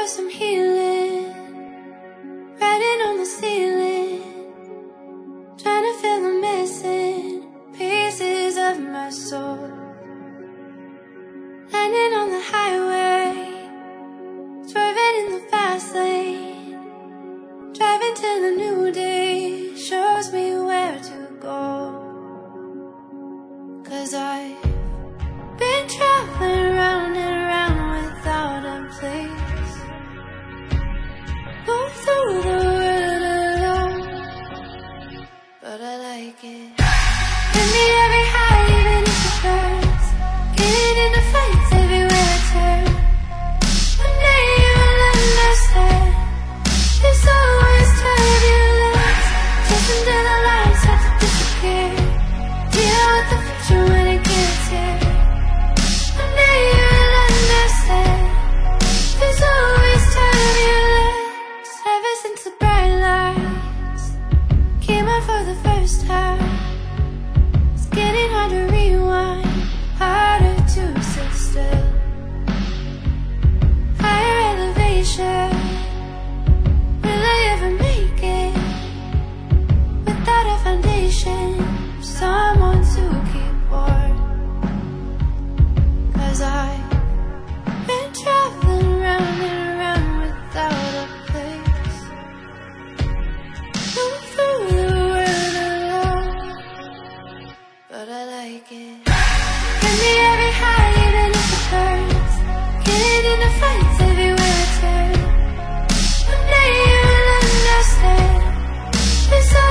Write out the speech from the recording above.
for some healing, writing on the ceiling, trying to fill the missing pieces of my soul. Landing on the highway, swerving in the fast lane, driving till the new day shows me where to go. 'Cause I've been traveling round and round without a place. Go through the world alone, but I like it. Give me every high, even if it hurts. Getting into fights everywhere I turn. One day you'll understand. There's always turbulence, just until the lights start to disappear. Deal with the future when it gets here. One day you'll understand. There's always turbulence. Ever since the bright lights came on for the first time, it's getting hard to rewind, harder to sit still. Higher elevation, will I ever make it without a foundation, someone to keep warm? 'Cause I've been traveling round and round without a place. Go through the world alone, but I like it. Give me every high, even if it hurts. Getting into fights everywhere I turn. One day you'll understand. There's